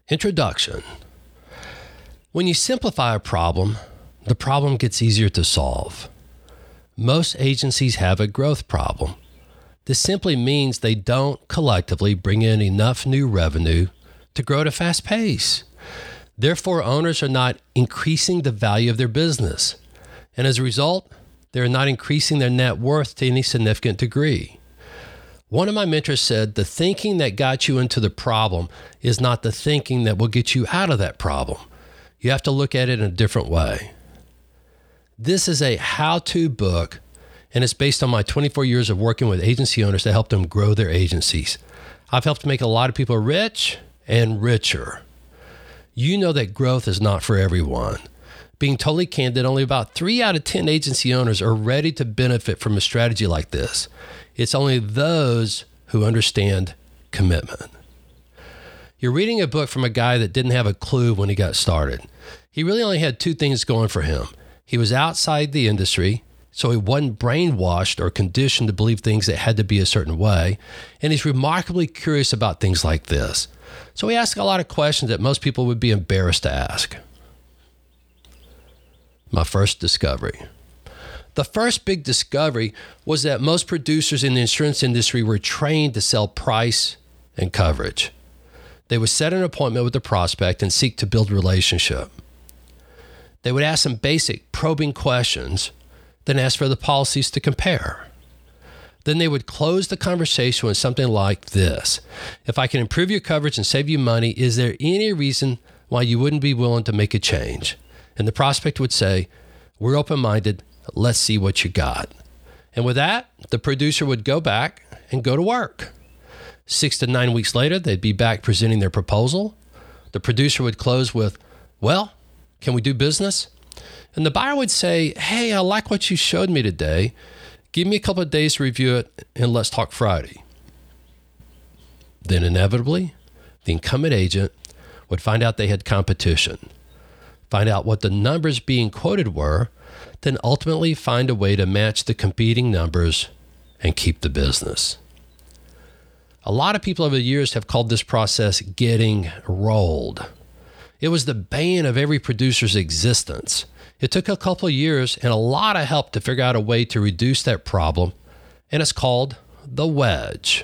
Introduction. When you simplify a problem, the problem gets easier to solve. Most agencies have a growth problem. This simply means they don't collectively bring in enough new revenue to grow at a fast pace. Therefore, owners are not increasing the value of their business. And as a result, they're not increasing their net worth to any significant degree. One of my mentors said, the thinking that got you into the problem is not the thinking that will get you out of that problem. You have to look at it in a different way. This is a how-to book, and it's based on my 24 years of working with agency owners to help them grow their agencies. I've helped make a lot of people rich and richer. You know that growth is not for everyone. Being totally candid, only about 3 out of 10 agency owners are ready to benefit from a strategy like this. It's only those who understand commitment. You're reading a book from a guy that didn't have a clue when he got started. He really only had 2 things going for him. He was outside the industry, so he wasn't brainwashed or conditioned to believe things that had to be a certain way. And he's remarkably curious about things like this. So he asks a lot of questions that most people would be embarrassed to ask. My first discovery. The first big discovery was that most producers in the insurance industry were trained to sell price and coverage. They would set an appointment with the prospect and seek to build a relationship. They would ask some basic probing questions, then ask for the policies to compare. Then they would close the conversation with something like this. If I can improve your coverage and save you money, is there any reason why you wouldn't be willing to make a change? And the prospect would say, we're open-minded. Let's see what you got. And with that, the producer would go back and go to work. 6 to 9 weeks later, they'd be back presenting their proposal. The producer would close with, well, can we do business? And the buyer would say, hey, I like what you showed me today. Give me a couple of days to review it, and let's talk Friday. Then inevitably, the incumbent agent would find out they had competition, find out what the numbers being quoted were, then ultimately find a way to match the competing numbers and keep the business. A lot of people over the years have called this process getting rolled. It was the bane of every producer's existence. It took a couple of years and a lot of help to figure out a way to reduce that problem, and it's called the wedge.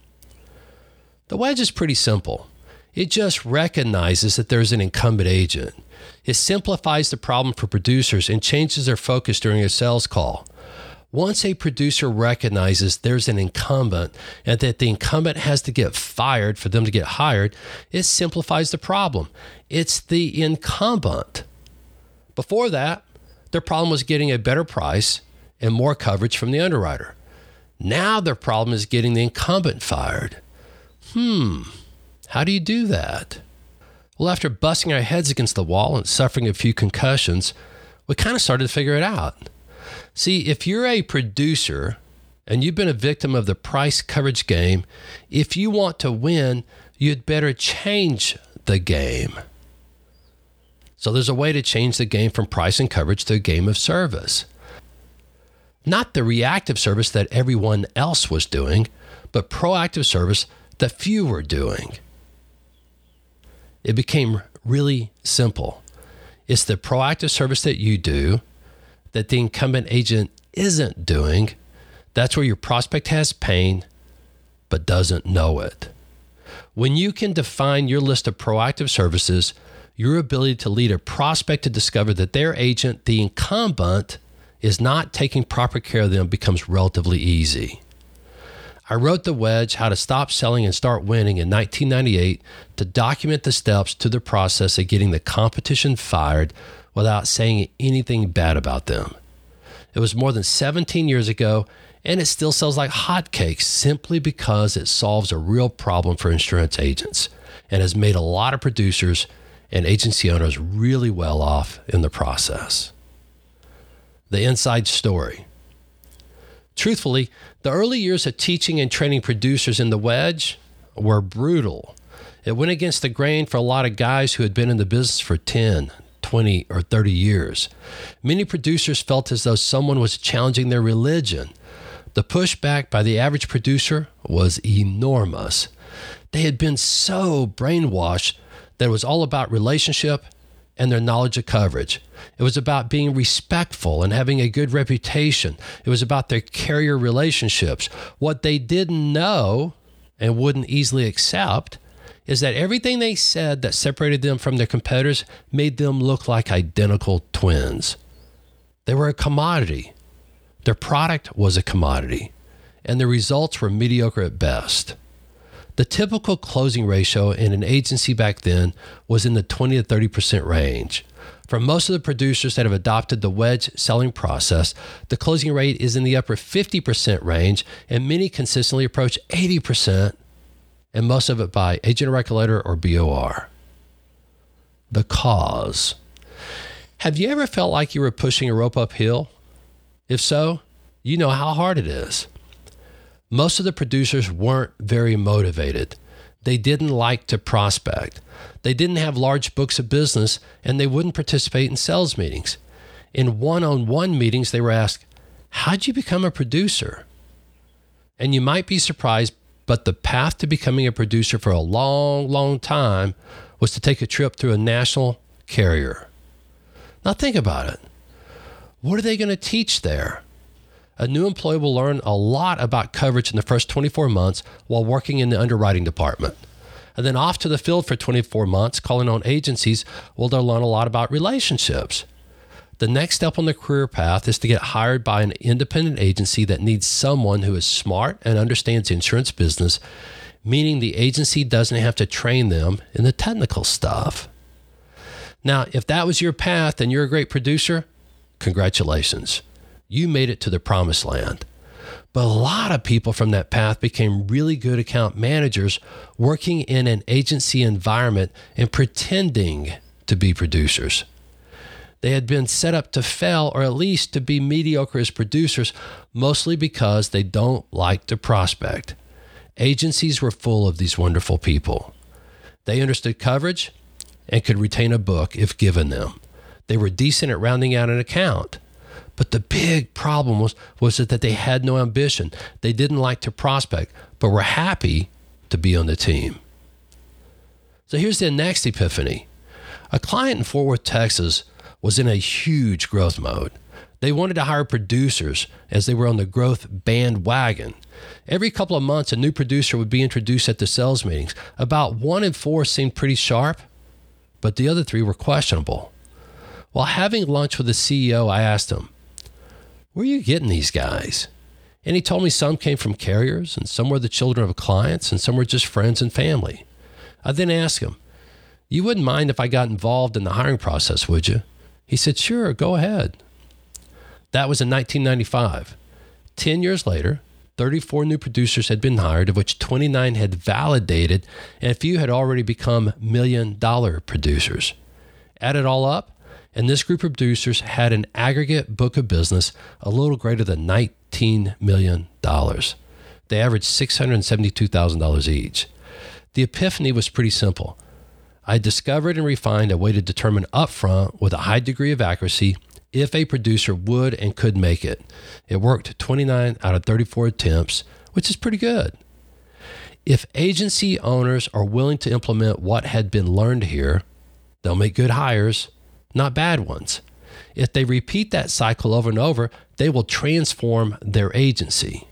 The wedge is pretty simple. It just recognizes that there's an incumbent agent. It simplifies the problem for producers and changes their focus during a sales call. Once a producer recognizes there's an incumbent and that the incumbent has to get fired for them to get hired, it simplifies the problem. It's the incumbent. Before that, their problem was getting a better price and more coverage from the underwriter. Now their problem is getting the incumbent fired. How do you do that? Well, after busting our heads against the wall and suffering a few concussions, we kind of started to figure it out. See, if you're a producer and you've been a victim of the price coverage game, if you want to win, you'd better change the game. So there's a way to change the game from price and coverage to a game of service. Not the reactive service that everyone else was doing, but proactive service that few were doing. It became really simple. It's the proactive service that you do that the incumbent agent isn't doing. That's where your prospect has pain, but doesn't know it. When you can define your list of proactive services, your ability to lead a prospect to discover that their agent, the incumbent, is not taking proper care of them becomes relatively easy. I wrote The Wedge, How to Stop Selling and Start Winning in 1998 to document the steps to the process of getting the competition fired without saying anything bad about them. It was more than 17 years ago, and it still sells like hotcakes simply because it solves a real problem for insurance agents and has made a lot of producers and agency owners really well off in the process. The inside story. Truthfully, the early years of teaching and training producers in The Wedge were brutal. It went against the grain for a lot of guys who had been in the business for 10, 20, or 30 years. Many producers felt as though someone was challenging their religion. The pushback by the average producer was enormous. They had been so brainwashed that it was all about relationship and their knowledge of coverage. It was about being respectful and having a good reputation. It was about their carrier relationships. What they didn't know and wouldn't easily accept is that everything they said that separated them from their competitors made them look like identical twins. They were a commodity. Their product was a commodity, and the results were mediocre at best. The typical closing ratio in an agency back then was in the 20 to 30% range. For most of the producers that have adopted the wedge selling process, the closing rate is in the upper 50% range, and many consistently approach 80%, and most of it by agent of record letter or BOR. The cause. Have you ever felt like you were pushing a rope uphill? If so, you know how hard it is. Most of the producers weren't very motivated. They didn't like to prospect. They didn't have large books of business, and they wouldn't participate in sales meetings. In one-on-one meetings, they were asked, "How'd you become a producer?" And you might be surprised, but the path to becoming a producer for a long, long time was to take a trip through a national carrier. Now think about it. What are they going to teach there? A new employee will learn a lot about coverage in the first 24 months while working in the underwriting department. And then off to the field for 24 months, calling on agencies, well, they'll learn a lot about relationships. The next step on the career path is to get hired by an independent agency that needs someone who is smart and understands the insurance business, meaning the agency doesn't have to train them in the technical stuff. Now, if that was your path and you're a great producer, congratulations. You made it to the promised land. But a lot of people from that path became really good account managers working in an agency environment and pretending to be producers. They had been set up to fail or at least to be mediocre as producers, mostly because they don't like to prospect. Agencies were full of these wonderful people. They understood coverage and could retain a book if given them. They were decent at rounding out an account. But the big problem was that they had no ambition. They didn't like to prospect, but were happy to be on the team. So here's the next epiphany. A client in Fort Worth, Texas, was in a huge growth mode. They wanted to hire producers as they were on the growth bandwagon. Every couple of months, a new producer would be introduced at the sales meetings. About 1 in 4 seemed pretty sharp, but the other 3 were questionable. While having lunch with the CEO, I asked him, "Where are you getting these guys?" And he told me some came from carriers, and some were the children of clients, and some were just friends and family. I then asked him, "You wouldn't mind if I got involved in the hiring process, would you?" He said, "Sure, go ahead." That was in 1995. 10 years later, 34 new producers had been hired, of which 29 had validated, and a few had already become million-dollar producers. Add it all up, and this group of producers had an aggregate book of business a little greater than $19 million. They averaged $672,000 each. The epiphany was pretty simple. I discovered and refined a way to determine upfront with a high degree of accuracy if a producer would and could make it. It worked 29 out of 34 attempts, which is pretty good. If agency owners are willing to implement what had been learned here, they'll make good hires, not bad ones. If they repeat that cycle over and over, they will transform their agency.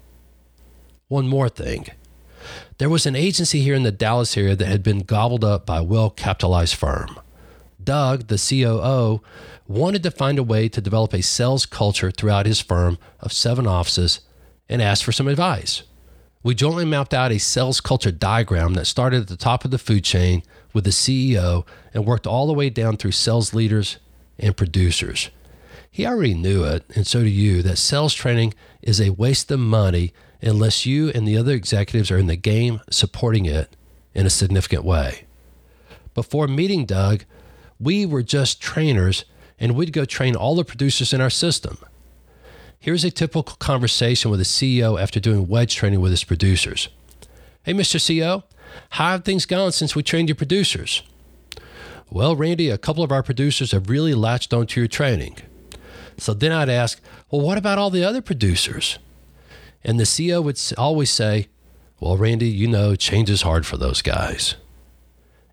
One more thing. There was an agency here in the Dallas area that had been gobbled up by a well-capitalized firm. Doug, the COO, wanted to find a way to develop a sales culture throughout his firm of 7 offices and asked for some advice. We jointly mapped out a sales culture diagram that started at the top of the food chain with the CEO and worked all the way down through sales leaders and producers. He already knew it, and so do you, that sales training is a waste of money unless you and the other executives are in the game supporting it in a significant way. Before meeting Doug, we were just trainers, and we'd go train all the producers in our system. Here's a typical conversation with a CEO after doing wedge training with his producers. "Hey, Mr. CEO, how have things gone since we trained your producers?" "Well, Randy, a couple of our producers have really latched onto your training." So then I'd ask, "Well, what about all the other producers?" And the CEO would always say, "Well, Randy, you know, change is hard for those guys."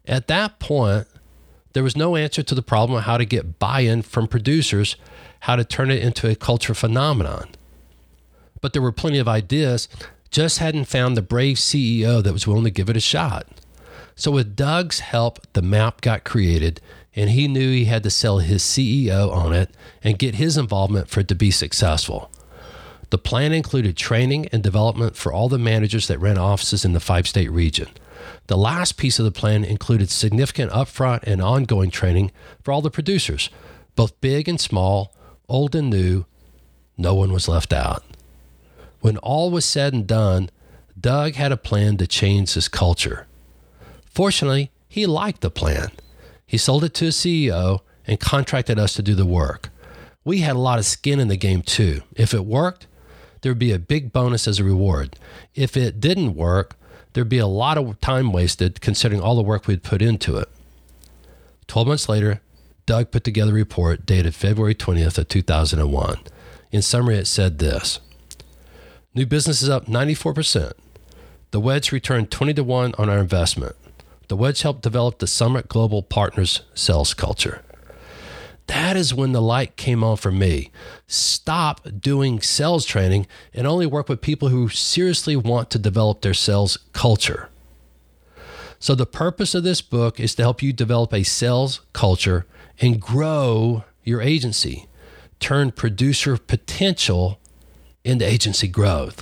At that point, there was no answer to the problem of how to get buy-in from producers, how to turn it into a culture phenomenon. But there were plenty of ideas, just hadn't found the brave CEO that was willing to give it a shot. So with Doug's help, the map got created, and he knew he had to sell his CEO on it and get his involvement for it to be successful. The plan included training and development for all the managers that ran offices in the 5-state region. The last piece of the plan included significant upfront and ongoing training for all the producers, both big and small, old and new. No one was left out. When all was said and done, Doug had a plan to change his culture. Fortunately, he liked the plan. He sold it to his CEO and contracted us to do the work. We had a lot of skin in the game too. If it worked, there would be a big bonus as a reward. If it didn't work, there'd be a lot of time wasted considering all the work we'd put into it. 12 months later, Doug put together a report dated February 20th of 2001. In summary, it said this: new business is up 94%. The Wedge returned 20-1 on our investment. The Wedge helped develop the Summit Global Partners sales culture. That is when the light came on for me. Stop doing sales training and only work with people who seriously want to develop their sales culture. So the purpose of this book is to help you develop a sales culture and grow your agency. Turn producer potential into agency growth.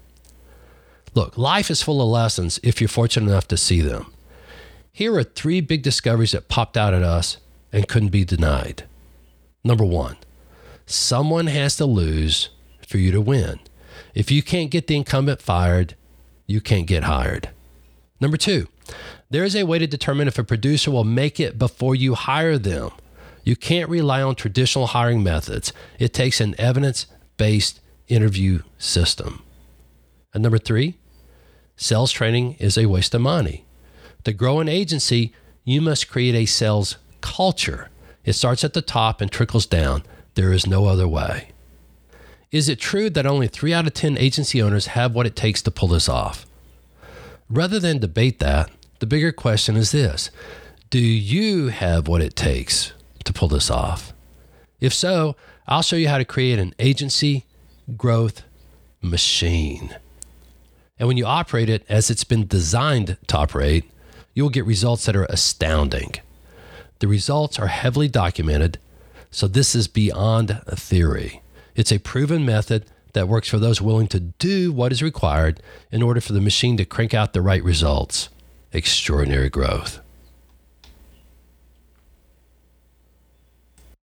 Look, life is full of lessons if you're fortunate enough to see them. Here are 3 big discoveries that popped out at us and couldn't be denied. Number 1, someone has to lose for you to win. If you can't get the incumbent fired, you can't get hired. Number 2, there is a way to determine if a producer will make it before you hire them. You can't rely on traditional hiring methods. It takes an evidence-based interview system. And number 3, sales training is a waste of money. To grow an agency, you must create a sales culture. It starts at the top and trickles down. There is no other way. Is it true that only 3 out of 10 agency owners have what it takes to pull this off? Rather than debate that, the bigger question is this: do you have what it takes to pull this off? If so, I'll show you how to create an agency growth machine. And when you operate it as it's been designed to operate, you'll get results that are astounding. The results are heavily documented, so this is beyond a theory. It's a proven method that works for those willing to do what is required in order for the machine to crank out the right results. Extraordinary growth.